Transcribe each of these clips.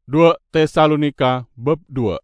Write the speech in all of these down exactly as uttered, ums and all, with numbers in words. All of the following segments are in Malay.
dua Tesalonika bab dua.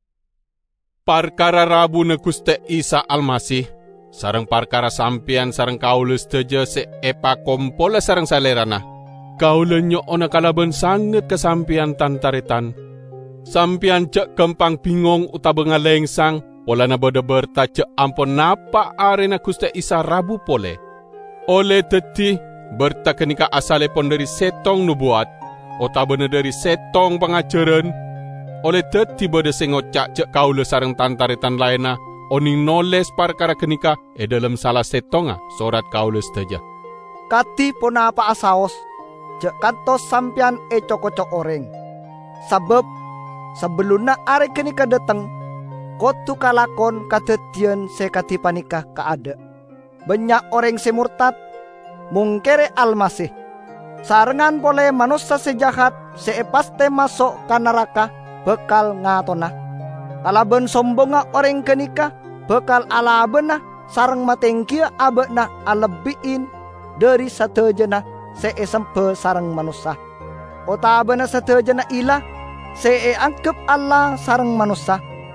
Parkara rabu ne Gusti Isa Almasih sareng parkara sampian sareng kaula seteja se epa kompola sareng salerana. Kaula nyoona kalaban sanget kesampian tantaretan. Sampian cek kempang bingong utaba ngalengsang pola na bedeber ta cek ampon napa arena Gusti Isa rabu pole. Oleh teti berta kenika asale pon dari setong nubuat otabene dari setong pengajaran. Oleh teti berde sengocak cek kaula sareng tantaretan laena oning noles parkara kenika e dalam salah setonga sorat kaula seteja. Kati pona apa asaos cek kantos sampian e cocok oreng. Sebab sebelumna are kenika dateng kotu kalakon kadetian sekati panikah kaada. Banyak orang semurtad mungkere Almasih. Sarengan pole manusia sejahat seepaste masuk ke neraka bekal ngatona. Kalaben sombonga orang kenika bekal alabena sareng matengkia abena alebiin dari satejana seesempe sareng manusia. Otabena satejana ilah see angkep Allah sareng manusia.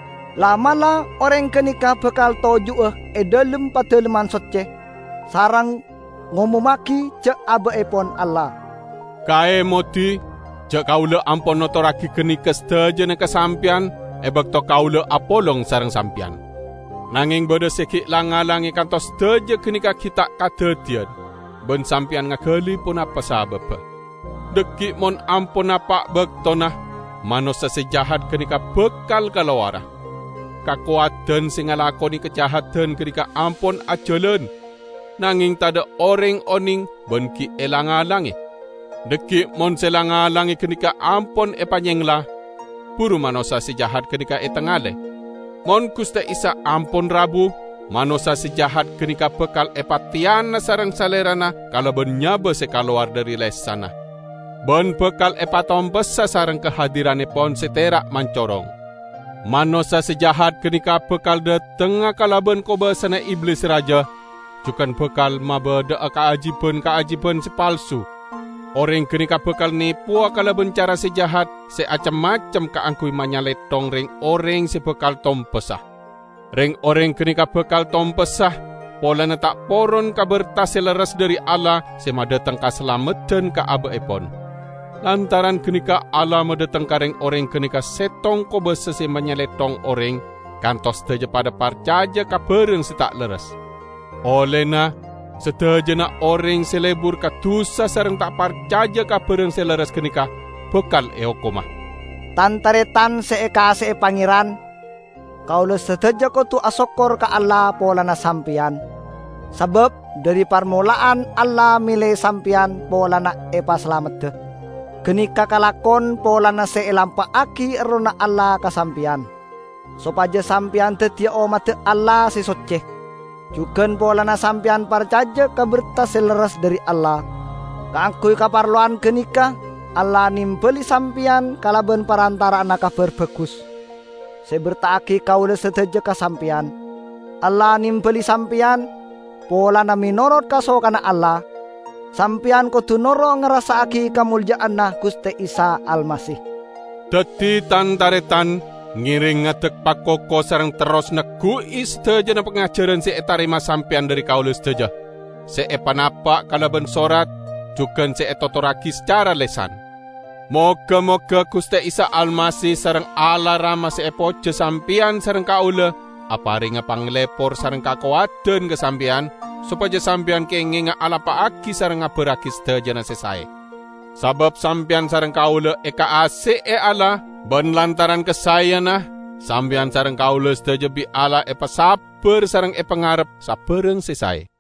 Lamala orang kenika bekal tojuh e dalam pateleman socce sarang ngomumaki cek abe epon Allah. Kae moti cek kaula ampon notoraki kenika setajana kesampian e bekto kaula apolong sareng sampian. Nanging bodo sekik langalangi kantos seteja kenika kita kadetian ben sampian ngakali pun apa sabab. Dekik mon ampon apa bektona manusia sejahat kenika bekal kalawara. Kakuatan sing ngalakoni kejahatan ketika ampun ajalan. Nanging tada orang oning benki elang-alangi. Dekik mon selang-alangi ketika ampun epanyenglah. Puru manusia sejahat ketika etengale. Mon Gusti Isa ampun rabu. Manusia sejahat ketika bekal epatiana sarang salerana kalau benyaba sekaluar dari lesana. Ben bekal epatom besa sarang kehadiran epon seterak mancorong. Manusia sejahat kenika bekal de tengah kalaban koba sana iblis raja. Jukan bekal maba de keajiban-keajiban sepalsu. Orang kenika bekal nipu kalaban cara sejahat seacam-macam keangkui manyaletong ring orang sebekal tompesah. Ring orang kenika bekal tompesah pola na tak poron kaberta seleres dari Allah sema datang ka selamatan ka abe epon. Lantaran kenika Allah mendatang kareng orang kenika setong ko besese menyeletong orang kantos teja pada parcaja kapereng setak leres. Olehna setejana orang selebur katusa sareng tak parcaja kapereng seleres kenika bekal eokoma. Tantaretan seeka see pangeran kaula seteja ko tu asokor ka Allah pola na sampian. Sebab dari permulaan Allah milih sampian pola na epa selamat de. Kenika kalakon pola na seelampa aki erona Allah kasampian. Sopaja sampian tetia omate Allah si soceh. Juken pola na sampian parcaja kaberta seleres dari Allah. Kaangkui kaparloan kenika Allah nimpeli sampian kalaben parantara anak kabar bagus. Sebertaaki kaula seteja kasampian. Allah nimpeli sampian pola na minorot kasokana Allah. Sampian ko tunoro ngerasaaki kamuljaan na Gusti Isa Almasih. Dadi tantaretan ngiring ngatek pakoko sareng terus neku isteja na pengajaran si etarima sampian dari kaula seteja. Se epanapa kalaban sorat juken se etotoraki secara lesan. Moga-moga Gusti Isa Almasih sareng Allah rama se epoje sampian sareng kaula aparinga panglepor sareng kakuaten kesampian supaya sampian kenging ala paaki sareng ngaberaki sedajana sesae. Sabab sampian sareng kaula eka ase e ala ben lantaran kesayana sampian sareng kaula sedaja bi ala epa sabar sareng e pengarep sabereng sesae.